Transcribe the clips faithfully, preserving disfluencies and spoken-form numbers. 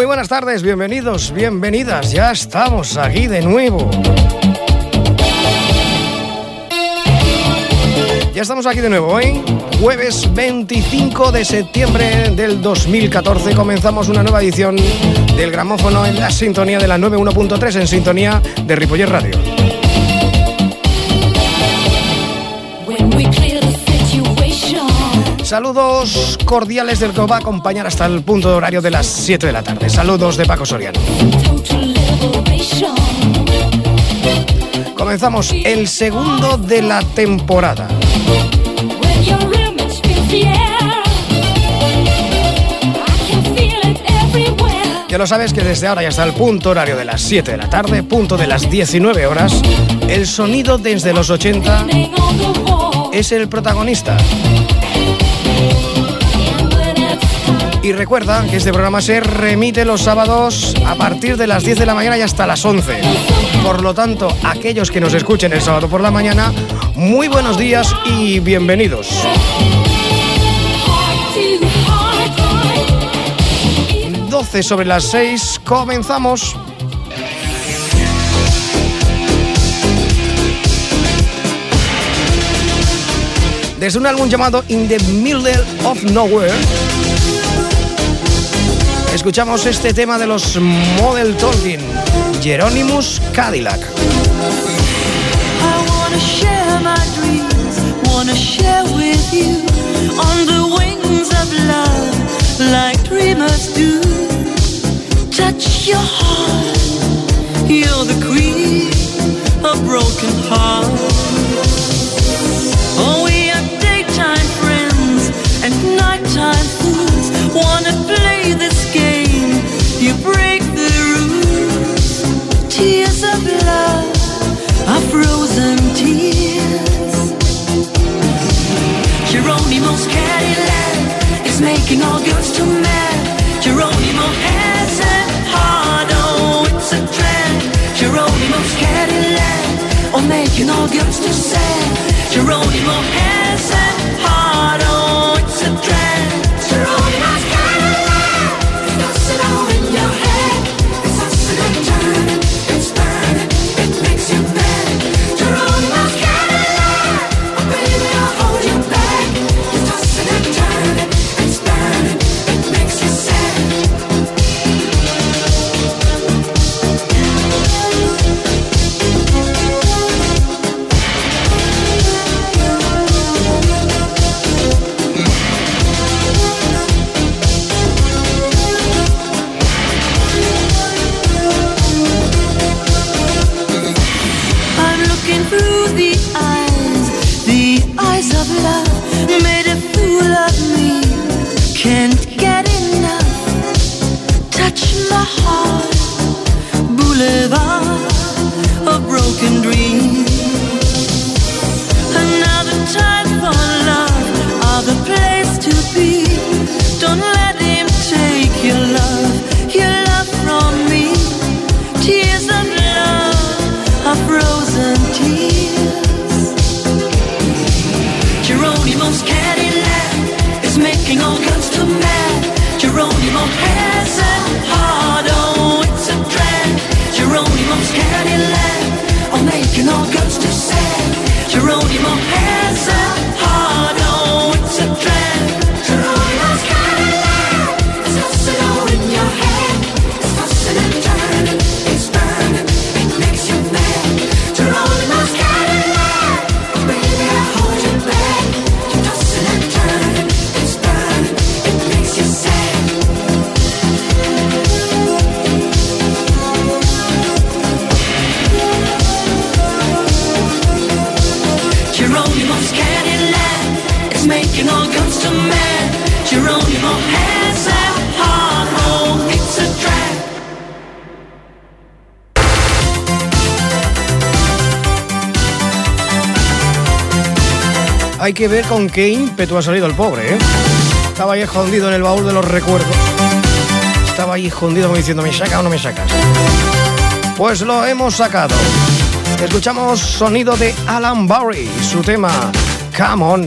Muy buenas tardes, bienvenidos, bienvenidas, ya estamos aquí de nuevo. Ya estamos aquí de nuevo hoy, jueves veinticinco de septiembre del dos mil catorce. Comenzamos una nueva edición del Gramófono en la sintonía de la noventa y uno punto tres, en sintonía de Ripollet Radio. Saludos cordiales del que os va a acompañar hasta el punto de horario de las siete de la tarde. Saludos de Paco Soriano. Comenzamos el segundo de la temporada. Ya lo sabes que desde ahora y hasta el punto horario de las siete de la tarde, punto de las diecinueve horas, el sonido desde los ochenta es el protagonista. Y recuerda que este programa se remite los sábados a partir de las diez de la mañana y hasta las once. Por lo tanto, aquellos que nos escuchen el sábado por la mañana, muy buenos días y bienvenidos. doce sobre las seis, comenzamos. Desde un álbum llamado In the Middle of Nowhere, escuchamos este tema de los Model Talking, Hieronymus Cadillac. I wanna share my dreams, wanna share with you on the wings of love, like dreamers do. Touch your heart, you're the queen of broken hearts. Oh, we are daytime friends and nighttime fools. Wanna play this game, you break the rules. Tears of love are frozen tears. Geronimo's Cadillac is making all girls too mad. Geronimo has a heart, oh, it's a trend. Geronimo's Cadillac, oh, making all girls too sad. Geronimo has a heart, oh, it's a trend. Geronimo's Cadillac, it's tossing all in your head. It's tossing and turning, it's burning, it makes you mad. Geronimo's Cadillac, oh baby, I'll hold you back. It's tossing and turning, it's burning, it makes you sad. Through the eyes, the eyes of love, made a fool of me, can't get enough. Touch my heart, boulevard of broken dreams. Another time for love, other place to be. Don't let him take your love, your love from me. Tears of love are frozen tears. Geronimo's Cadillac is making all girls too mad. Geronimo has a heart, oh, it's a drag. Geronimo's Cadillac, oh, making all girls too sad. Geronimo has a heart, oh, it's a drag. Geronimo's Cadillac, it's tossing all in your head. It's tossing and turning, it's burning, it makes you mad. Geronimo's Cadillac, oh baby, I hold you back. You're tossing and turning, it's burning, it makes you sad. Geronimo's Cadillac is making all girls too mad. Geronimo has a heart, oh, it's a drag. Hay que ver con qué ímpetu ha salido el pobre, ¿eh? Estaba ahí escondido en el baúl de los recuerdos. Estaba ahí escondido como diciendo, ¿me saca o no me sacas? Pues lo hemos sacado. Escuchamos sonido de Alan Bowery, su tema Come On.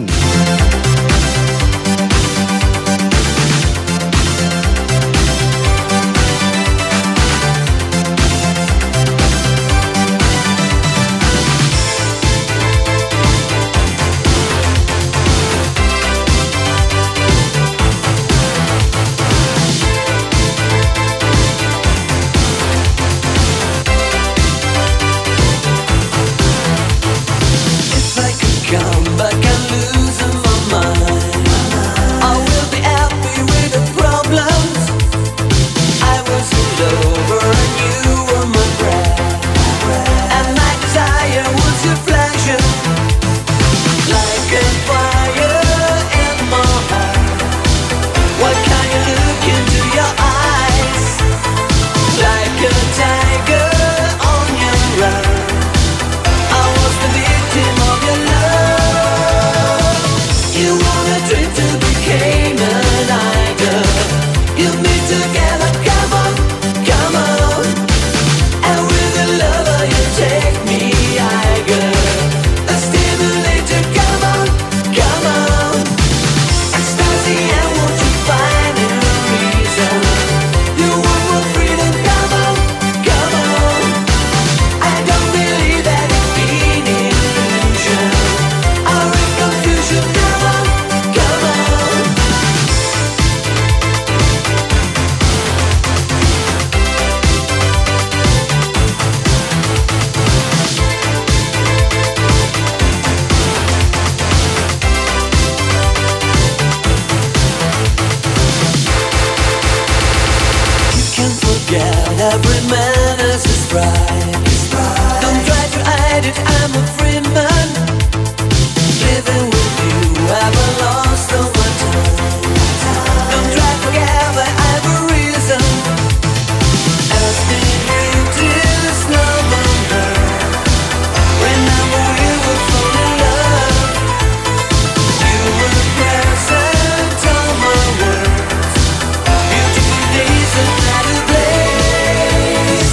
Every man has his pride. Don't try to hide it, I'm a free man. Living with you, I've lost all my time. Don't try to forget, but I have a reason. Asking you till no longer. Remember we were fall in love. You were present on my words. Beautiful days and better days.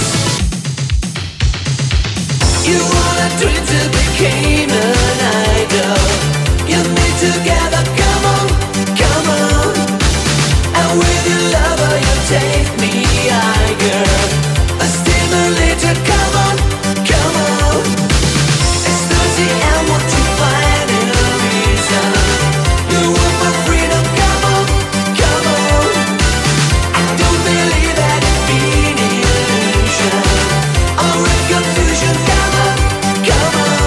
You wanna dream to become an idol. You need together, come on, come on. And with your lover you take me higher. A stimulator, come on, come on. It's Thursday and what you find in a reason. You want my freedom, come on, come on. I don't believe that it's been an illusion or a confusion, come on, come on.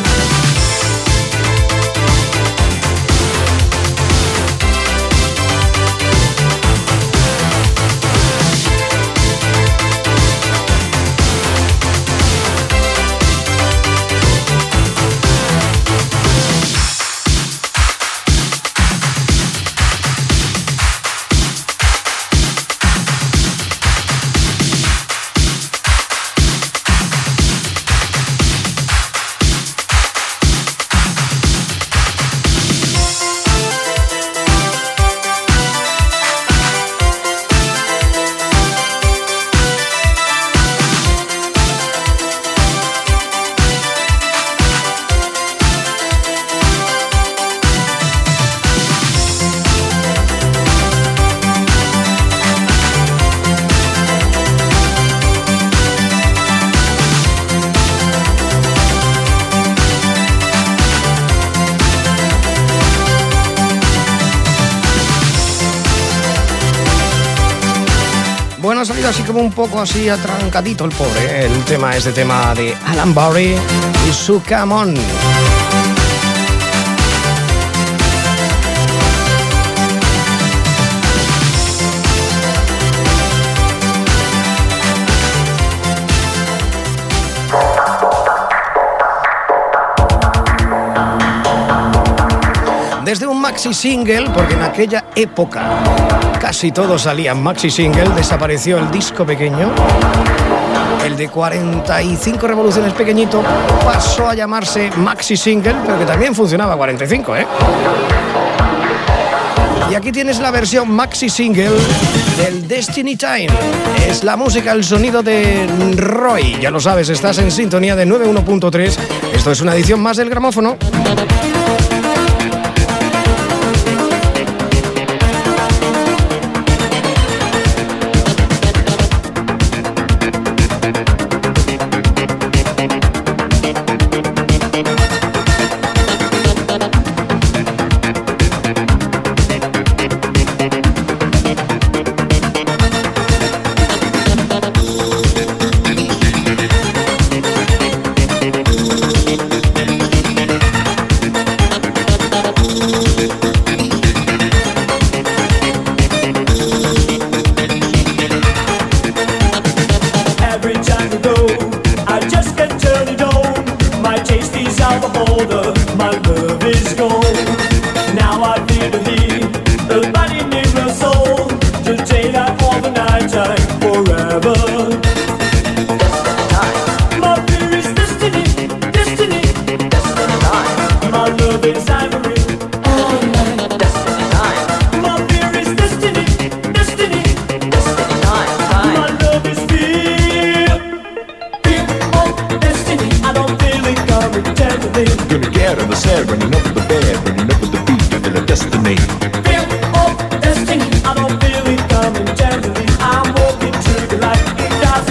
Bueno, ha salido así como un poco así atrancadito el pobre, ¿eh? El tema, este tema de Alan Bowery y su Come On. Desde un maxi single, porque en aquella época casi todos salían maxi single, desapareció el disco pequeño. El de cuarenta y cinco revoluciones pequeñito pasó a llamarse maxi single, pero que también funcionaba cuarenta y cinco, ¿eh? Y aquí tienes la versión maxi single del Destiny Time. Es la música, el sonido de Roy. Ya lo sabes, estás en sintonía de noventa y uno punto tres. Esto es una edición más del gramófono. Feel of destiny, I don't feel it coming gently. I'm walking through the light, it doesn't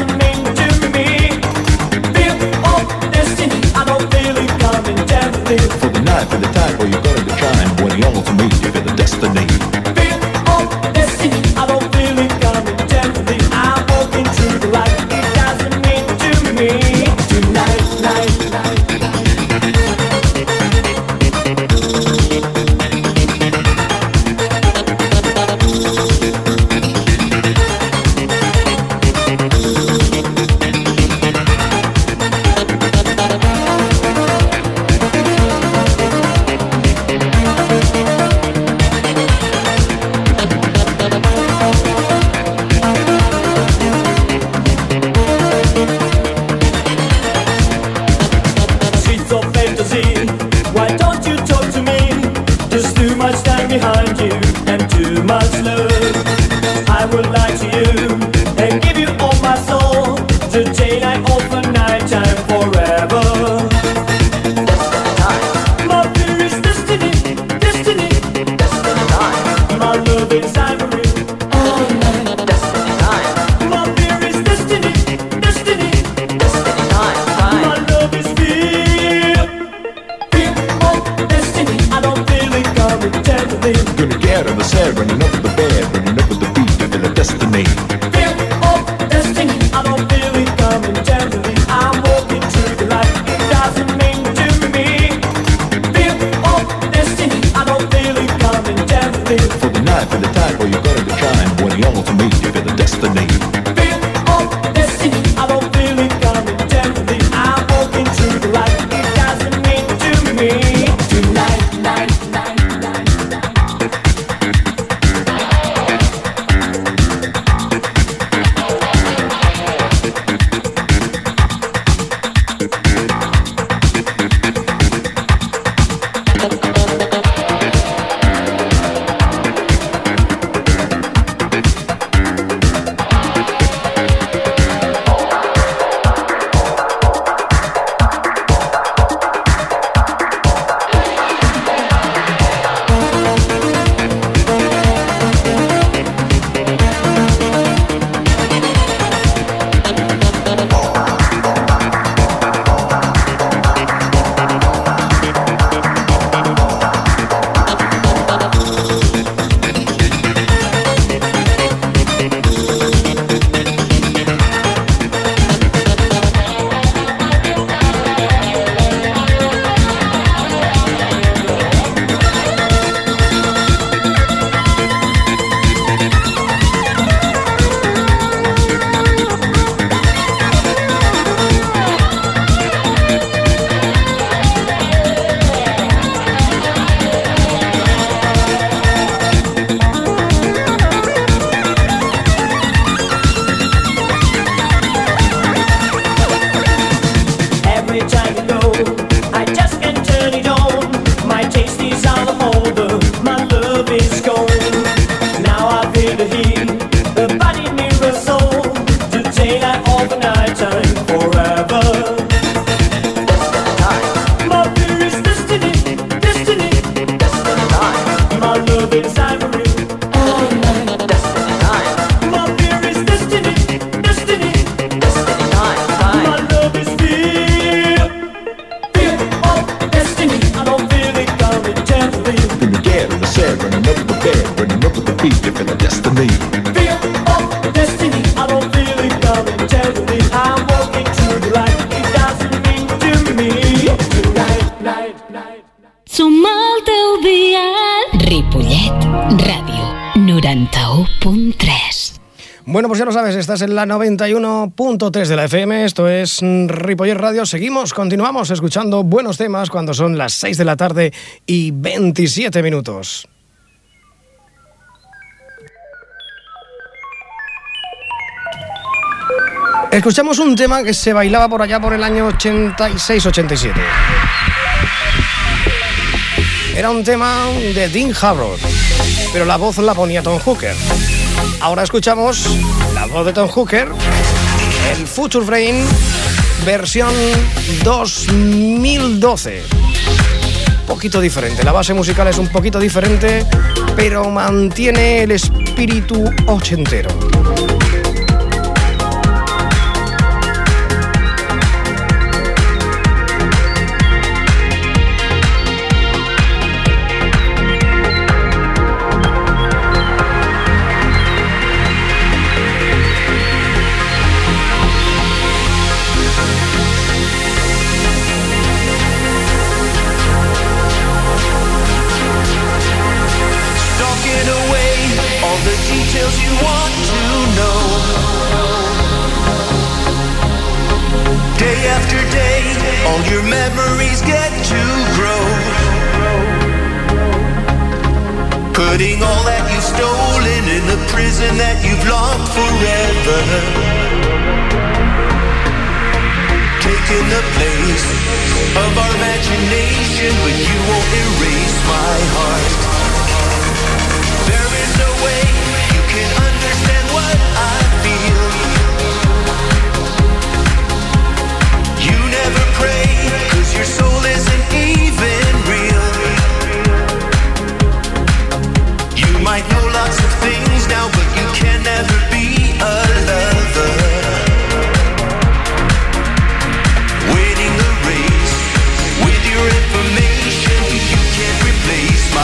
Bueno, pues ya lo sabes, estás en la noventa y uno punto tres de la F M, esto es Ripollet Radio. Seguimos, continuamos escuchando buenos temas cuando son las seis de la tarde y veintisiete minutos. Escuchamos un tema que se bailaba por allá por el año ochenta y seis ochenta y siete. Era un tema de Dean Harrod, pero la voz la ponía Tom Hooker. Ahora escuchamos la voz de Tom Hooker, el Future Brain, versión dos mil doce. Un poquito diferente, la base musical es un poquito diferente, pero mantiene el espíritu ochentero. Your memories get to grow, putting all that you've stolen in the prison that you've locked forever, taking the place of our imagination, but you won't erase my heart. There is no way you can understand what I feel. You never pray, cause your soul isn't even real. You might know lots of things now, but you can never be a lover. Winning the race with your information, but you can't replace my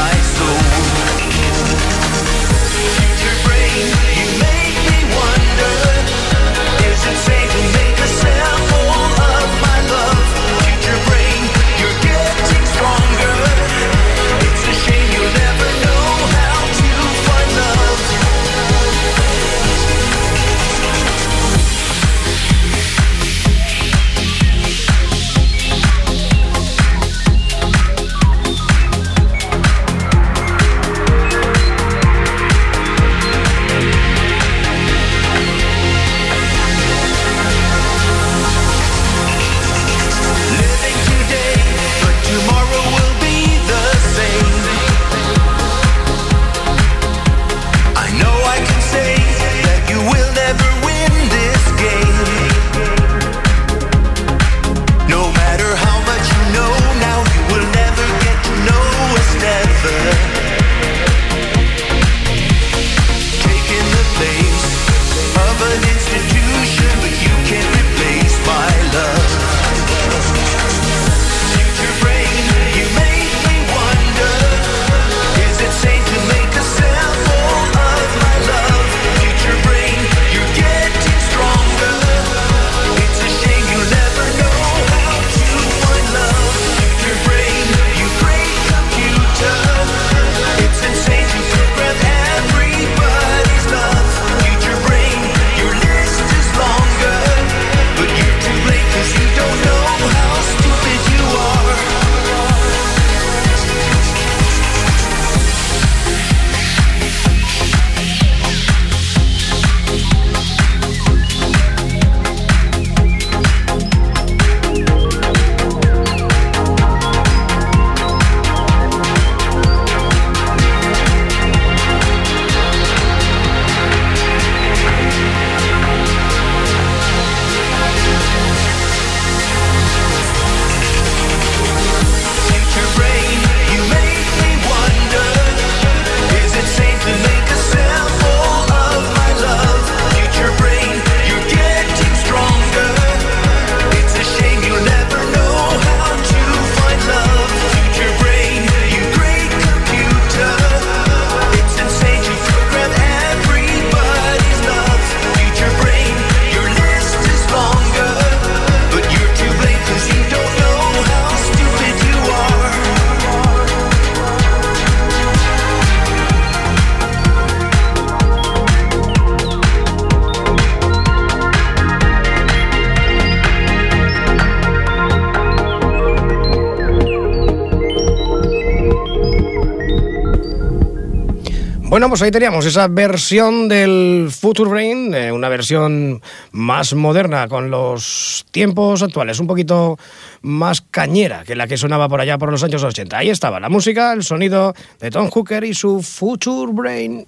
Bueno, pues ahí teníamos esa versión del Future Brain, eh, una versión más moderna con los tiempos actuales, un poquito más cañera que la que sonaba por allá por los años ochenta. Ahí estaba la música, el sonido de Tom Hooker y su Future Brain.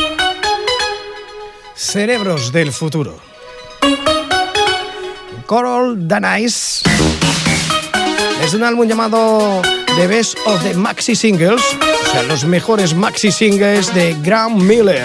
Cerebros del futuro. Coral Danais es un álbum llamado The Best of the Maxi Singles, o sea, los mejores maxi singles de Graham Miller.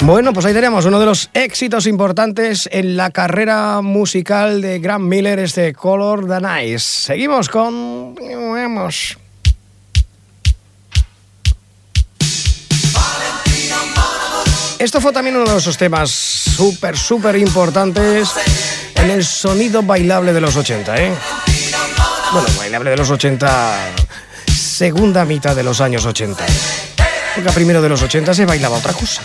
Bueno, pues ahí tenemos uno de los éxitos importantes en la carrera musical de Grant Miller, este Color the Night. Seguimos con... Vamos. Esto fue también uno de esos temas súper, súper importantes en el sonido bailable de los ochenta, ¿eh? Bueno, bailable de los ochenta, segunda mitad de los años ochenta. Porque a primeros de los ochenta se bailaba otra cosa.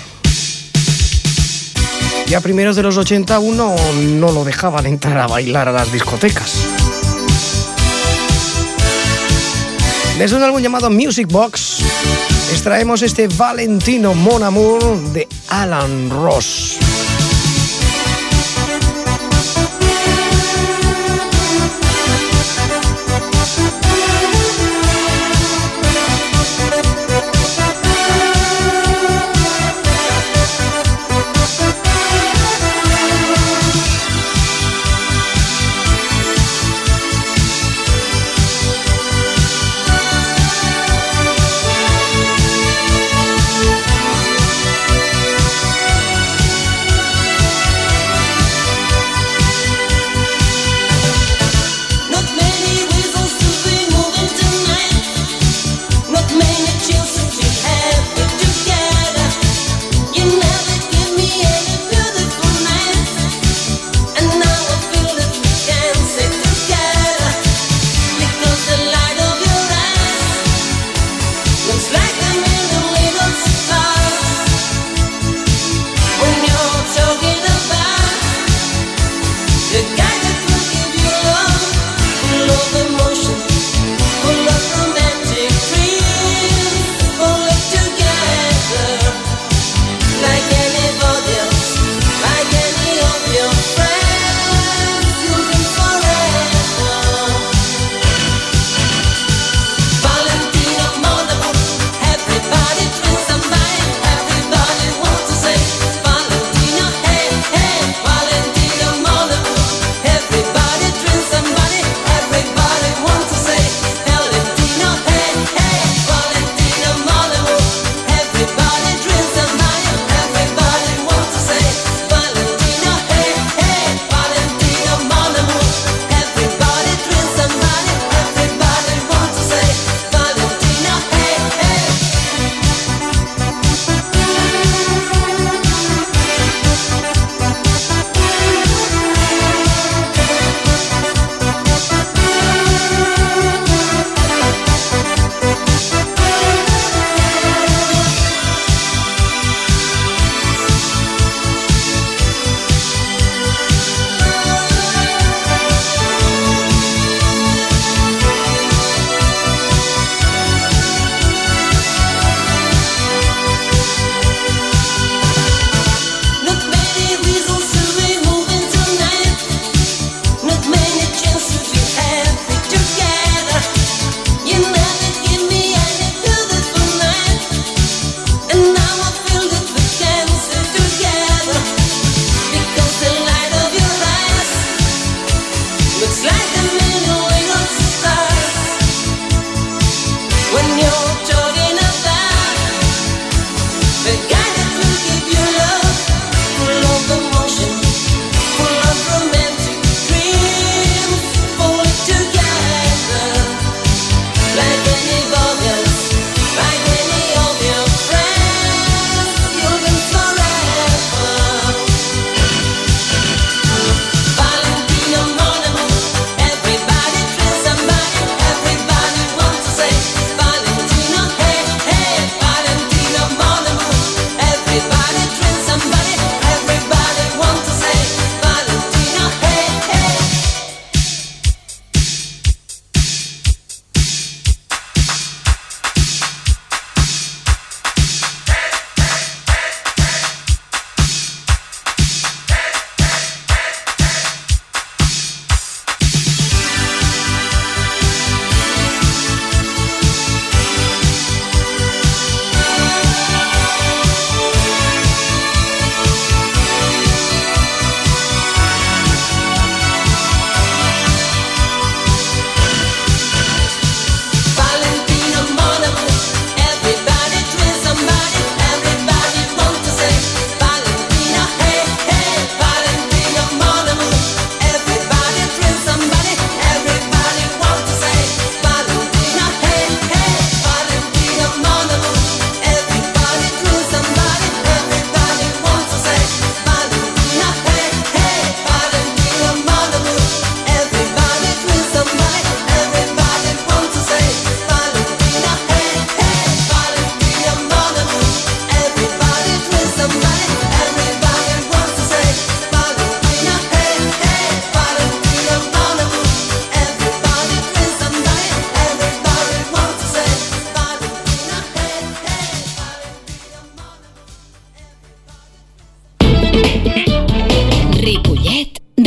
Y a primeros de los ochenta uno no lo dejaban entrar a bailar a las discotecas. Desde un álbum llamado Music Box, extraemos este Valentino Mon Amour de Alan Ross.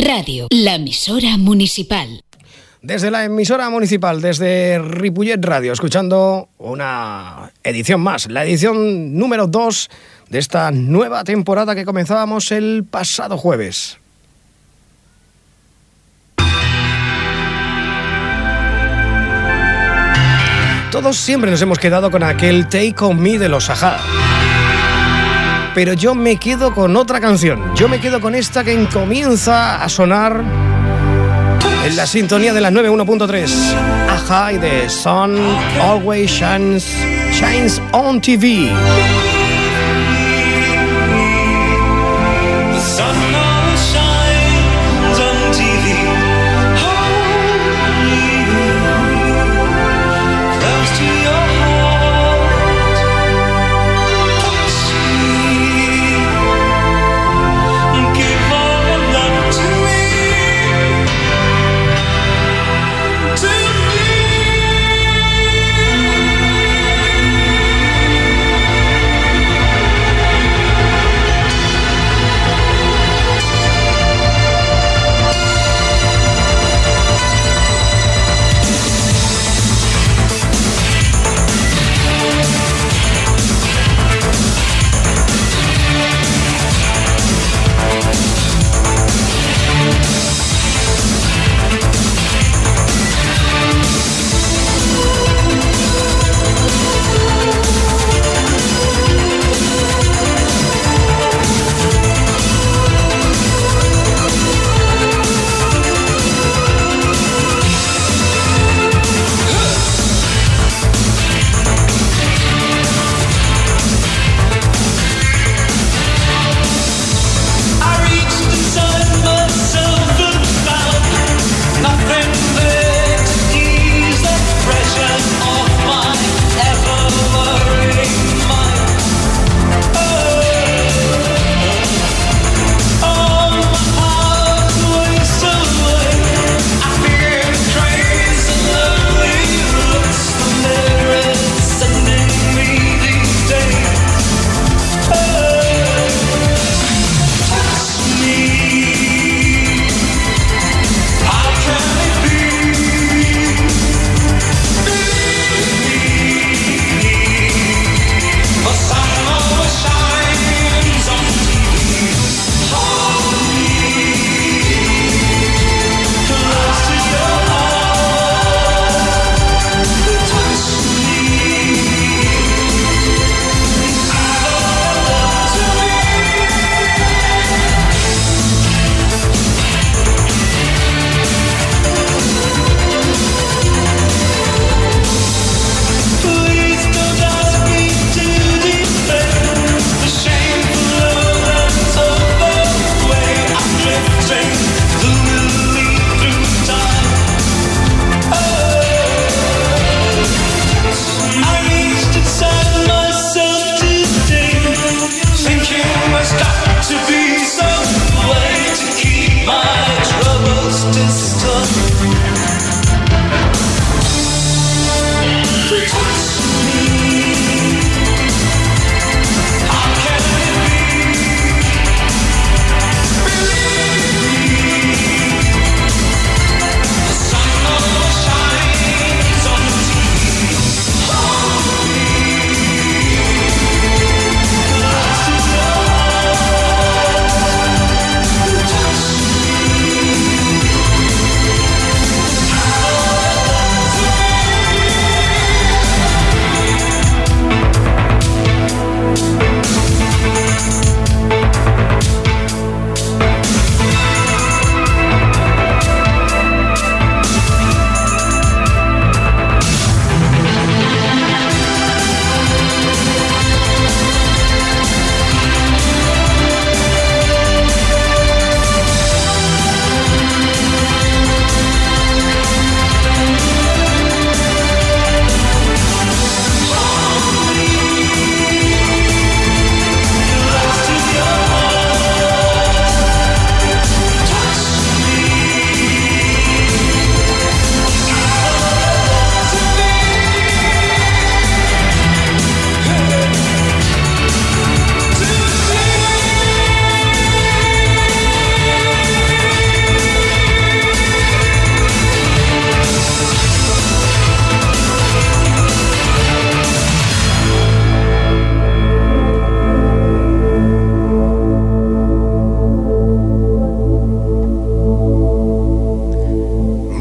Radio, la emisora municipal. Desde la emisora municipal, desde Ripollet Radio, escuchando una edición más, la edición número dos de esta nueva temporada que comenzábamos el pasado jueves. Todos siempre nos hemos quedado con aquel Take On Me de los A-ha. Pero yo me quedo con otra canción. Yo me quedo con esta que comienza a sonar en la sintonía de la noventa y uno punto tres. A-ha y de Sun Always Shines, Shines on T V.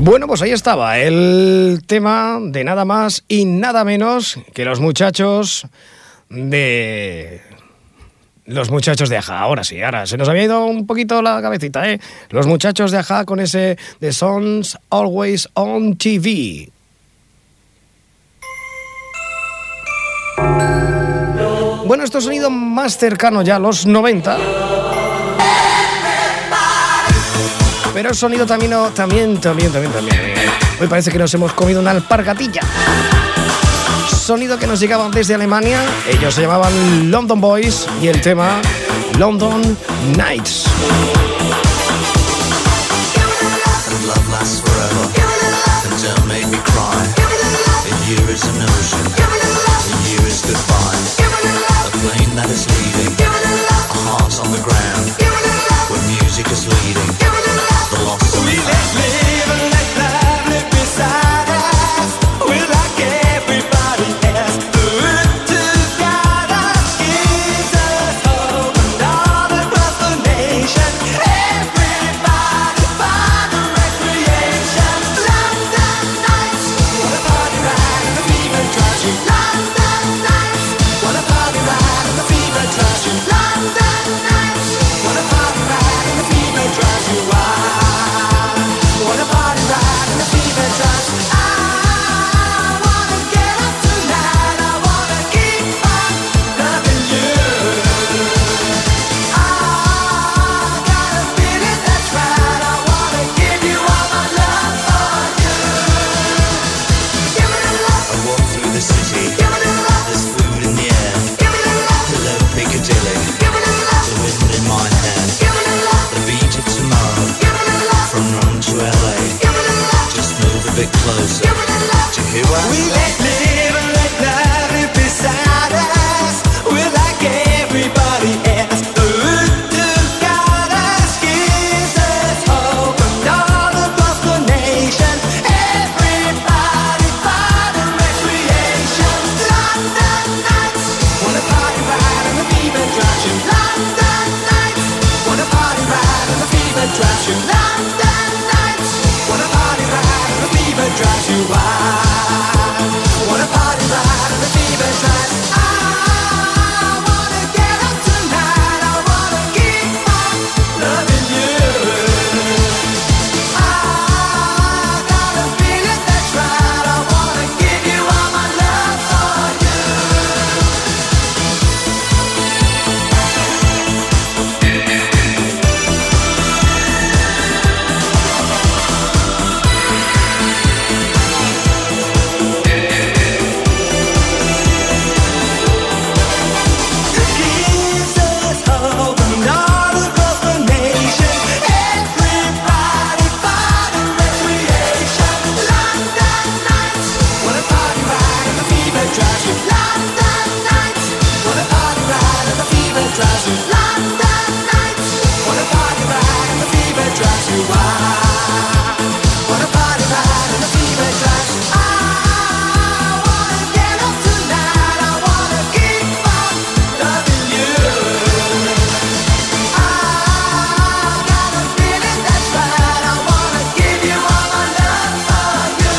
Bueno, pues ahí estaba el tema de nada más y nada menos que los muchachos de... Los muchachos de Aja. Ahora sí, ahora se nos había ido un poquito la cabecita, ¿eh? Los muchachos de Aja con ese The Sun's Always on T V. Bueno, esto es sonido más cercano ya a los noventa. Pero el sonido también, también, también, también, también. Hoy parece que nos hemos comido una alpargatilla. Sonido que nos llegaba desde Alemania. Ellos se llamaban London Boys y el tema London Nights. Love lasts forever. And don't make me cry. A year is an ocean. A year is goodbye. A plane that is leaving. A heart on the ground. Where music is leading. The lost and the found. We let live and let love live beside us. We're like everybody else. The root to guide us gives us hope and all across the nation. Everybody find a recreation. London nights, what a party ride and the fever drives you. London nights, what a party ride and the fever drives you. London nights, what a party ride and the fever drives you wild. What a party ride and the fever drives you. I wanna get up tonight. I wanna keep on loving you. I got a feeling that's right. I wanna give you all my love for you. Give me the love. I walk through the city. Give me the love. There's food in the air. Give me the love. Hello Piccadilly. Give me the love. The wind in my hair. Give me the love. The beat of tomorrow. Give me the love. From London to L A. Give me the love. Just move a bit closer. Give me the love. To hear what we let live and let love live beside us. We're like everybody else. The root to guide us gives us hope and all across the nation. Everybody find a recreation. London nights, what a party ride and the fever drives you. London nights, what a party ride and the fever drives you. London nights, what a party ride and the fever drives you wild. What a party ride and the fever drives. I wanna get up tonight. I wanna keep on loving you. I got a feeling that's right. I wanna give you all my love for you. Gives us hope and all across the nation. Everybody find a recreation. London nights, what a party ride and the fever drives you. London nights, what a party ride and the fever drives you. London nights, what a party ride and the fever drives you wild. What a party ride and the fever drives you. I wanna get up tonight. I wanna keep on loving you. I got a feeling that's right. I wanna give you all my love for you.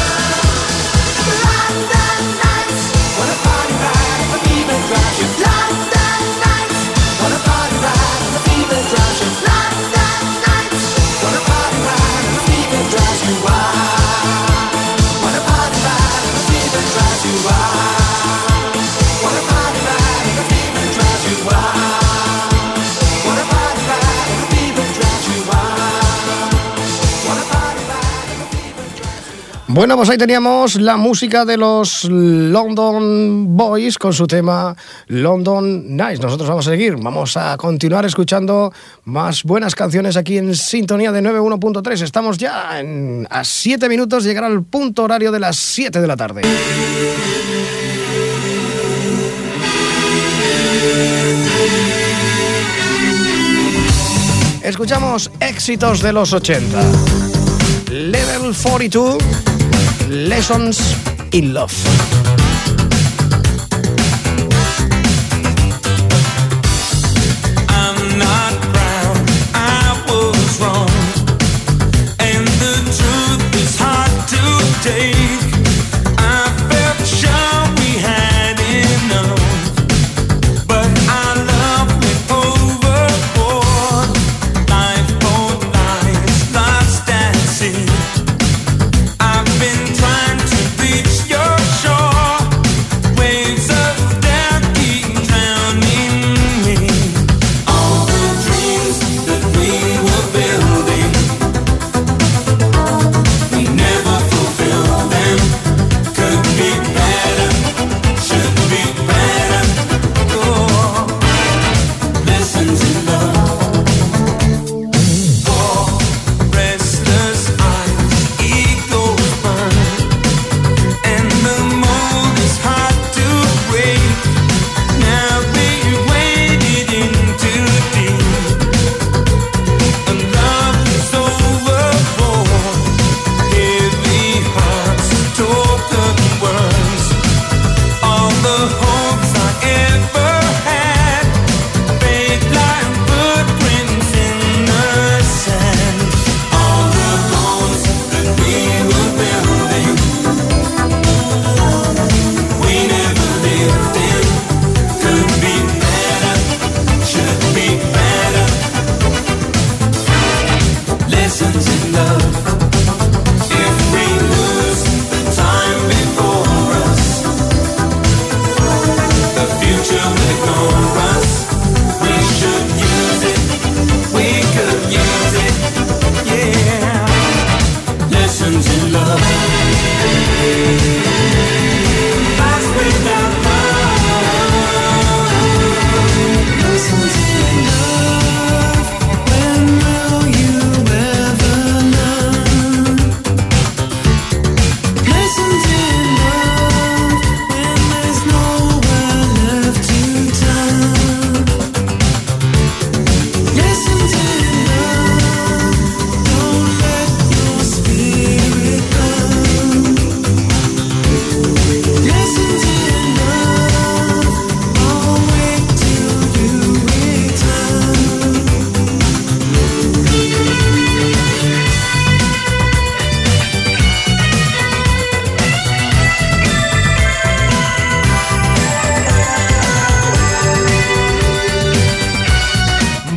London nights, what a party ride and the fever drives you. London nights, what a party ride and the fever drives you. London nights, what a party ride and the fever drives you wild. What a party ride and the fever drives you wild. What a party ride and the fever drives you wild. What a party ride and the fever drives you wild. What a party ride and the fever drives you wild. Bueno, pues ahí teníamos la música de los London Boys con su tema London Nights. Nosotros vamos a seguir, vamos a continuar escuchando más buenas canciones aquí en Sintonía de noventa y uno punto tres. Estamos ya en, a siete minutos, llegará el punto horario de las siete de la tarde. Escuchamos éxitos de los ochenta. Level cuarenta y dos, Lessons in Love. I'm not proud, I was wrong, and the truth is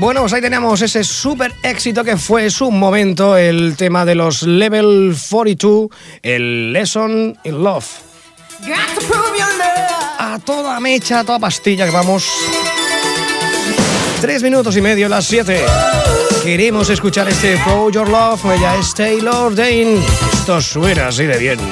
Bueno, pues ahí tenemos ese súper éxito que fue su momento, el tema de los Level cuarenta y dos, el Lesson in Love. A toda mecha, a toda pastilla que vamos. Tres minutos y medio, las siete. Queremos escuchar este Prove Your Love. Ella es Taylor Dayne. Esto suena así de bien.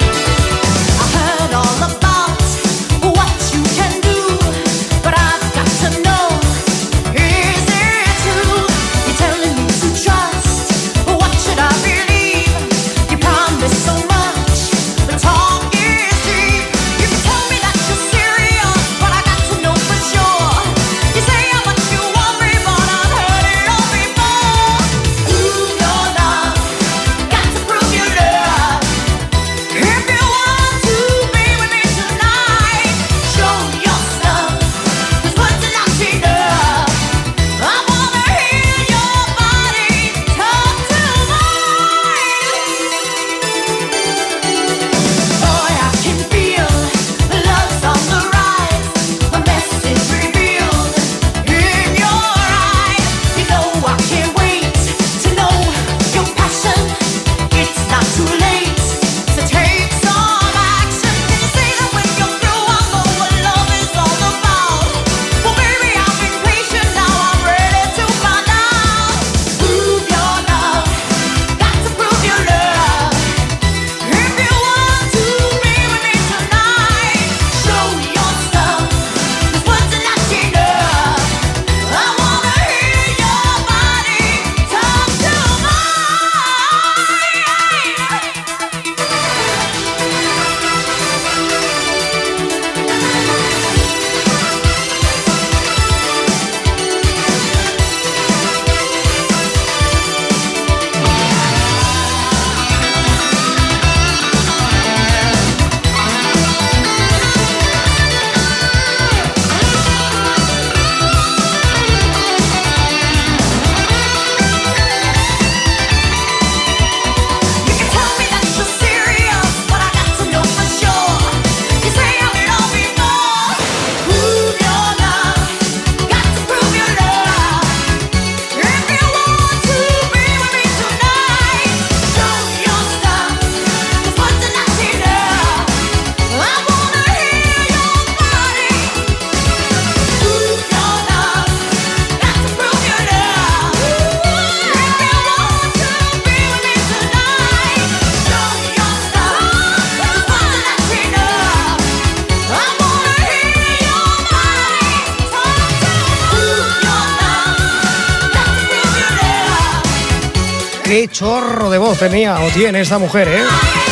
Qué chorro de voz tenía o tiene esta mujer, ¿eh?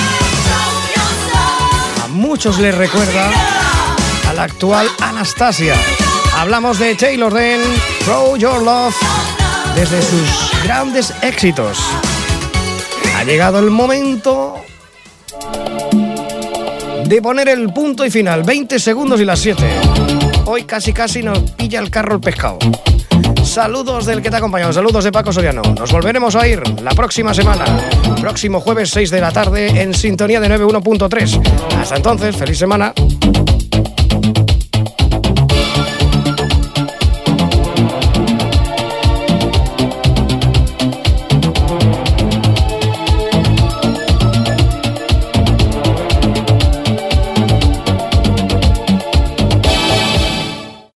A muchos les recuerda a la actual Anastasia. Hablamos de Taylor Dayne, Prove Your Love, desde sus grandes éxitos. Ha llegado el momento de poner el punto y final. veinte segundos y las siete. Hoy casi casi nos pilla el carro el pescado. Saludos del que te ha acompañado, saludos de Paco Soriano. Nos volveremos a ir la próxima semana, próximo jueves seis de la tarde en sintonía de noventa y uno punto tres. Hasta entonces, feliz semana.